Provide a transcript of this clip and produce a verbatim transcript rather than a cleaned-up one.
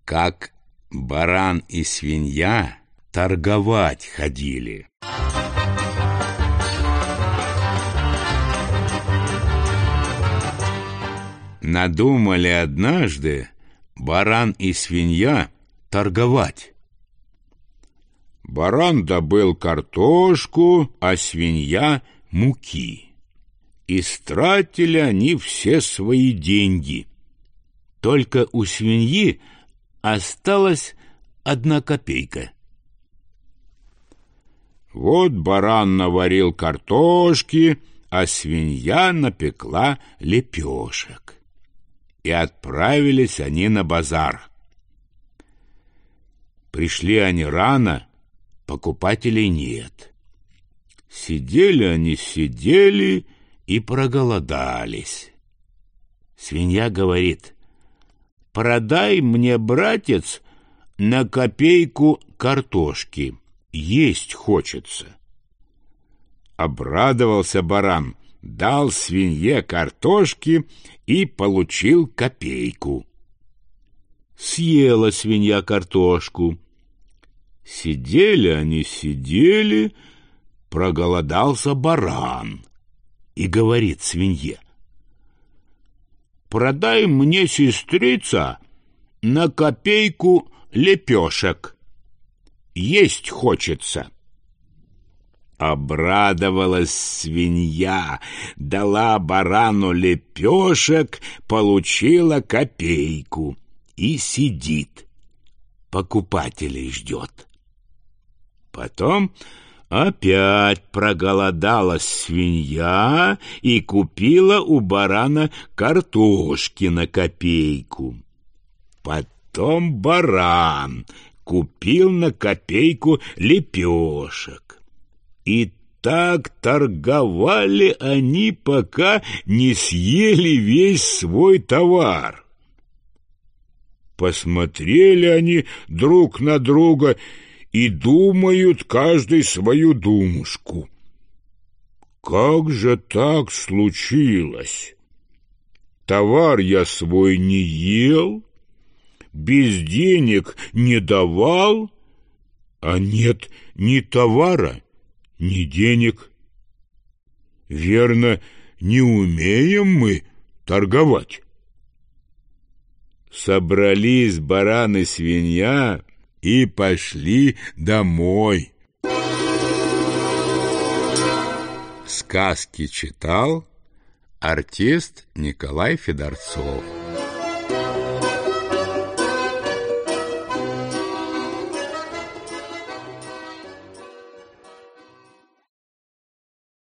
как баран и свинья торговать ходили. Надумали однажды баран и свинья торговать. Баран добыл картошку, а свинья — муки. И стратили они все свои деньги. Только у свиньи осталась одна копейка. Вот баран наварил картошки, а свинья напекла лепешек. И отправились они на базар. Пришли они рано, покупателей нет. Сидели они, сидели и проголодались. Свинья говорит: «Продай мне, братец, на копейку картошки, есть хочется». Обрадовался баран, дал свинье картошки и получил копейку. Съела свинья картошку. Сидели они, сидели, проголодался баран и говорит свинье: «Продай мне, сестрица, на копейку лепешек, есть хочется». Обрадовалась свинья, дала барану лепешек, получила копейку и сидит, покупателей ждет. Потом опять проголодалась свинья и купила у барана картошки на копейку. Потом баран купил на копейку лепешек. И так торговали они, пока не съели весь свой товар. Посмотрели они друг на друга и думают каждый свою думушку. Как же так случилось? Товар я свой не ел, без денег не давал, а нет ни товара, ни денег. Верно, не умеем мы торговать. Собрались баран и свинья и пошли домой. Сказки читал артист Николай Федорцов.